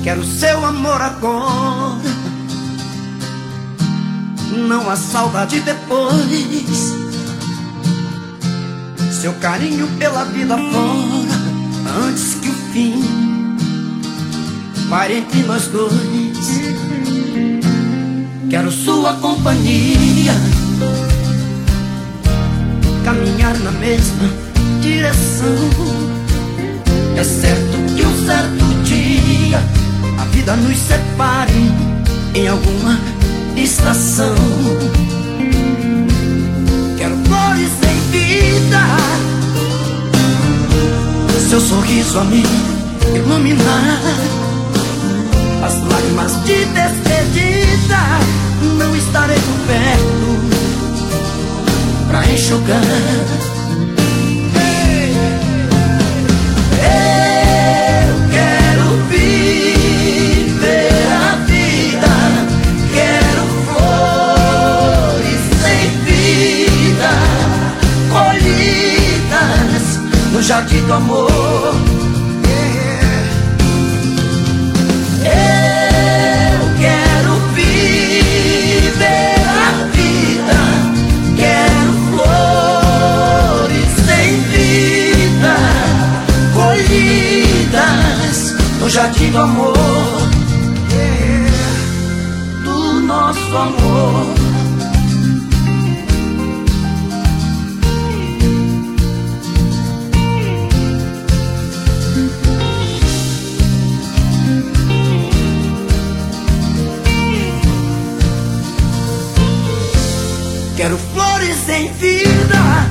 Quero seu amor agora, não há saudade depois. Seu carinho pela vida fora, antes que o fim pare entre nós dois. Quero sua companhia, caminhar na mesma direção. É certo que um certo dia a vida nos separe em alguma estação. Quero flores em vida, seu sorriso a me iluminar. As lágrimas de despedida não estarei por perto pra enxugar. Eu quero viver a vida, quero flores sem vida, colhidas no jardim do amor. Eu quero viver a vida, quero flores sem vida, colhidas no jardim do amor, do nosso amor. Quero flores em vida.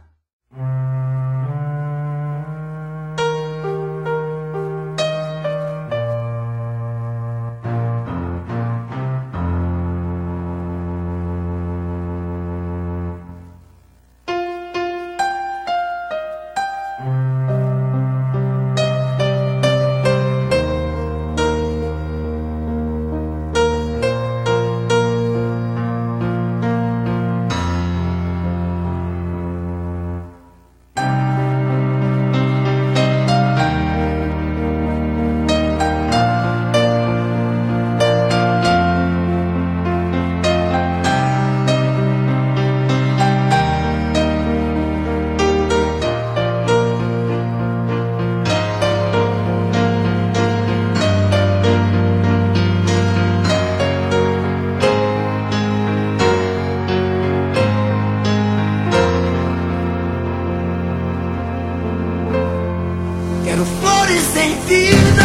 Quero flores em vida,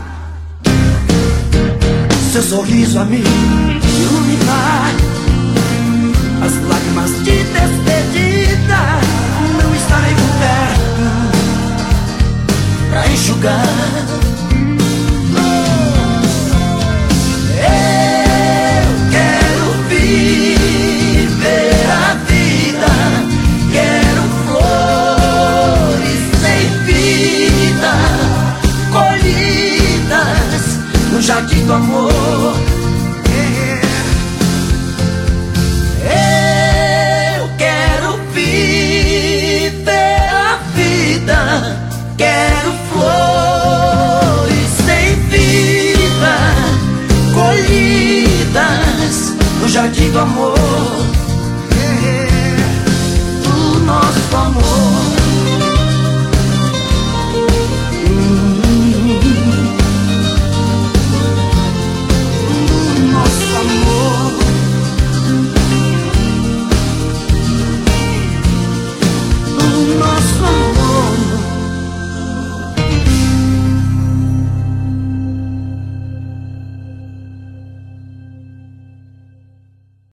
seu sorriso a me iluminar. As lágrimas de despedida não estarei por perto pra enxugar. Eu quero viver a vida, quero flores sem vida, colhidas no jardim do amor. Eu quero viver a vida, quero flores sem vida, colhidas no jardim do amor.